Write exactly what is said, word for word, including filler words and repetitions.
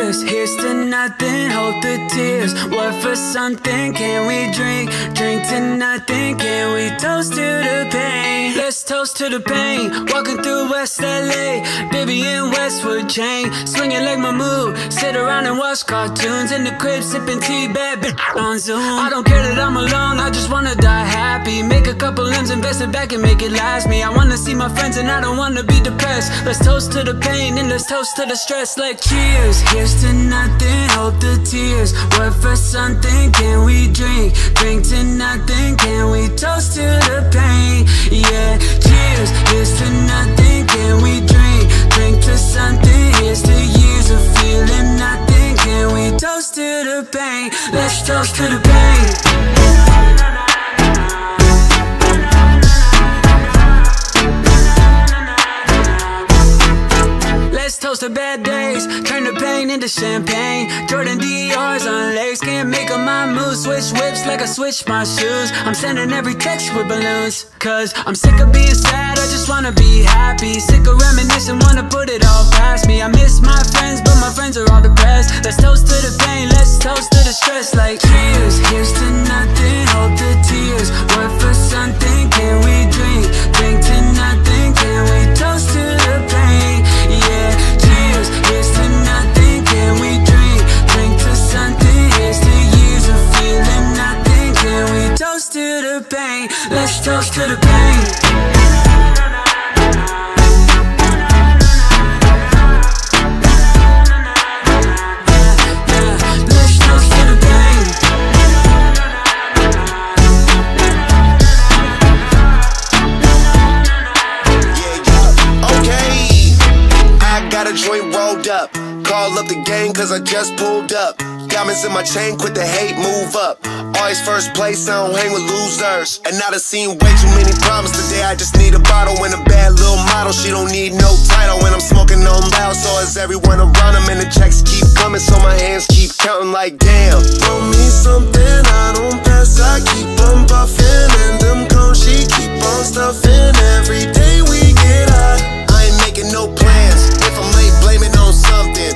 Cheers, here's to nothing, hope the tears work for something. Can we drink, drink to nothing? Can we toast to the pain? Let's toast to the pain. Walking through West L A, baby in Westwood chain, swinging like my mood. Sit around and watch cartoons in the crib, sipping tea, bad bitch on Zoom. I don't care that I'm alone, I just wanna die happy. Make a couple M's, invest it back and make it last me. I wanna see my friends and I don't wanna be depressed. Let's toast to the pain and let's toast to the stress. Like cheers, here's to nothing, hope the tears work for something. Can we drink, drink to nothing? Can we toast to the pain? Yeah, cheers, here's to nothing. Can we drink, drink to something? Here's to years of feeling nothing. Can we toast to the pain? Let's toast to the pain. Let's toast to bad days, turn the pain into champagne. Jordan D Rs on legs, can't make up my mood. Switch whips like I switch my shoes. I'm sending every text with balloons, cause I'm sick of being sad, I just wanna be happy. Sick of reminiscing, wanna put it all past me. I miss my friends, but my friends are all depressed. Let's toast to the pain, let's toast to the stress. Like cheers, here's to nothing, hope the tears work for something. Can we drink, drink to nothing? Can we toast to the pain? Yeah, cheers, here's to nothing. Can we drink, drink to something? Here's to years of feeling nothing. Can we toast to the pain? Let's toast to the pain. Joint rolled up, call up the gang cause I just pulled up. Diamonds in my chain, quit the hate, move up. Always first place, I don't hang with losers. And I done seen way too many problems today. I just need a bottle and a bad little model. She don't need no title when I'm smoking on loud. So is everyone around them, and the checks keep coming, so my hands keep counting like damn. Throw me something, I don't pass, I keep on buffing. And them cones, she keep on stuffing. Every day we get high, I ain't making no plans. If I'm late, blame it on something.